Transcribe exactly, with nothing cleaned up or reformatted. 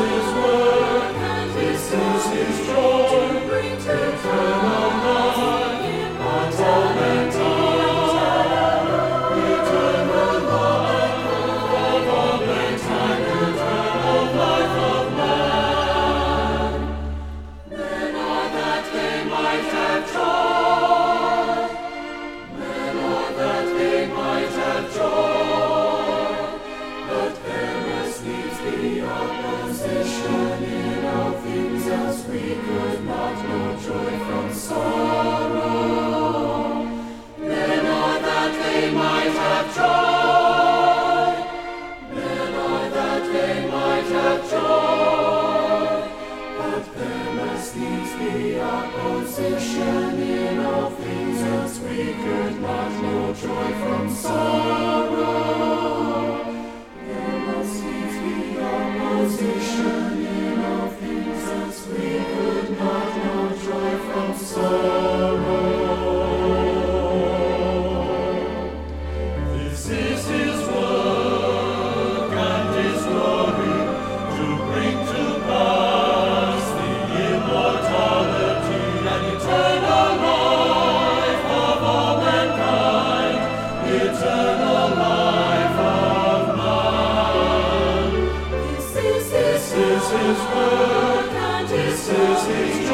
his work, and this is his joy, to bring to eternal life, but all mankind, eternal life of all mankind, eternal life of man. Men are that they might have joy, men are that they might have joy, but there must needs be opposition in all things, else we could not know joy from sorrow. Men are that they might have joy, men are that they might have joy, but there must needs be opposition in all things, else we could not know joy from sorrow. There must needs be opposition in all things, else we could not know joy from sorrow. This is his work and his glory, to bring to pass the immortality and eternal life of all mankind, eternal life of man. This is his, this is his work, and this is his